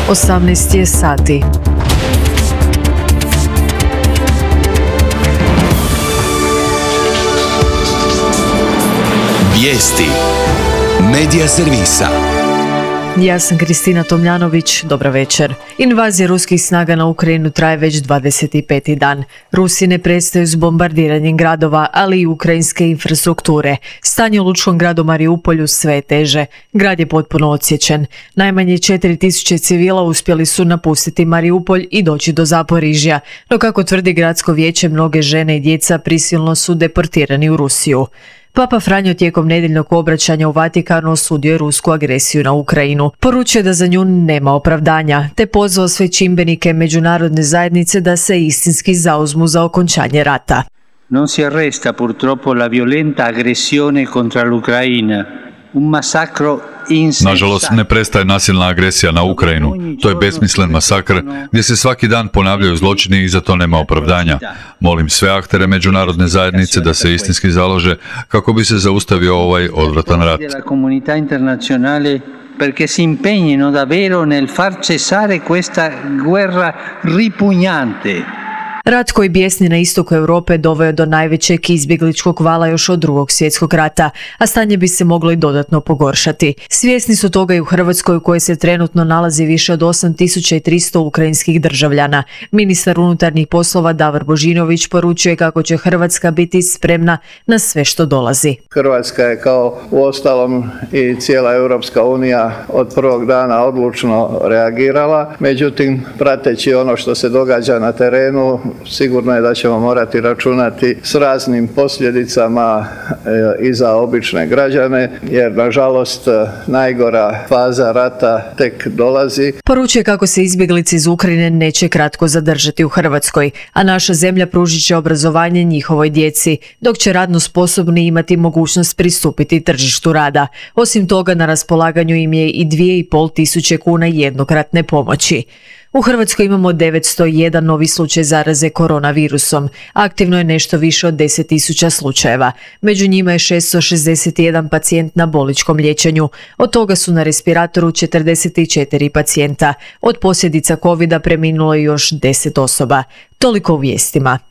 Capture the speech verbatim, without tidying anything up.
osamnaest je sati. Vijesti Medija servisa. Ja sam Kristina Tomljanović, dobra večer. Invazija ruskih snaga na Ukrajinu traje već dvadeset peti dan. Rusi ne prestaju s bombardiranjem gradova, ali i ukrajinske infrastrukture. Stanje u lučkom gradu Mariupolju sve je teže. Grad je potpuno odsječen. Najmanje četiri tisuće civila uspjeli su napustiti Mariupolj i doći do Zaporižja, no kako tvrdi gradsko vijeće, mnoge žene i djeca prisilno su deportirani u Rusiju. Papa Franjo tijekom nedjeljnog obraćanja u Vatikanu osudio je rusku agresiju na Ukrajinu. Poručio da za nju nema opravdanja, te pozvao sve čimbenike međunarodne zajednice da se istinski zauzmu za okončanje rata. Non si arresta purtroppo la violenta aggressione contro l'Ucraina. Un massacro insensato. Nažalost, ne prestaje nasilna agresija na Ukrajinu. To je besmislen masakr gdje se svaki dan ponavljaju zločini i za to nema opravdanja. Molim sve aktere međunarodne zajednice da se istinski založe kako bi se zaustavio ovaj odvratan rat. Perché si impegnino davvero nel far cessare questa guerra ripugnante. Rat koji bijesni na istoku Europe doveo je do najvećeg izbjegličkog vala još od drugog svjetskog rata, a stanje bi se moglo i dodatno pogoršati. Svjesni su toga i u Hrvatskoj, u kojoj se trenutno nalazi više od osam tisuća tristo ukrajinskih državljana. Ministar unutarnjih poslova Davor Božinović poručuje kako će Hrvatska biti spremna na sve što dolazi. Hrvatska je kao uostalom i cijela Europska unija od prvog dana odlučno reagirala, međutim prateći ono što se događa na terenu, sigurno je da ćemo morati računati s raznim posljedicama e, i za obične građane, jer nažalost najgora faza rata tek dolazi. Poručuje kako se izbjeglice iz Ukrajine neće kratko zadržati u Hrvatskoj, a naša zemlja pružit će obrazovanje njihovoj djeci, dok će radno sposobni imati mogućnost pristupiti tržištu rada. Osim toga, na raspolaganju im je i dvije i pol tisuće kuna jednokratne pomoći. U Hrvatskoj imamo devetsto jedan novi slučaj zaraze koronavirusom. Aktivno je nešto više od deset tisuća slučajeva. Među njima je šesto šezdeset jedan pacijent na bolničkom liječenju. Od toga su na respiratoru četrdeset četiri pacijenta. Od posljedica covida preminulo je još deset osoba. Toliko u vijestima.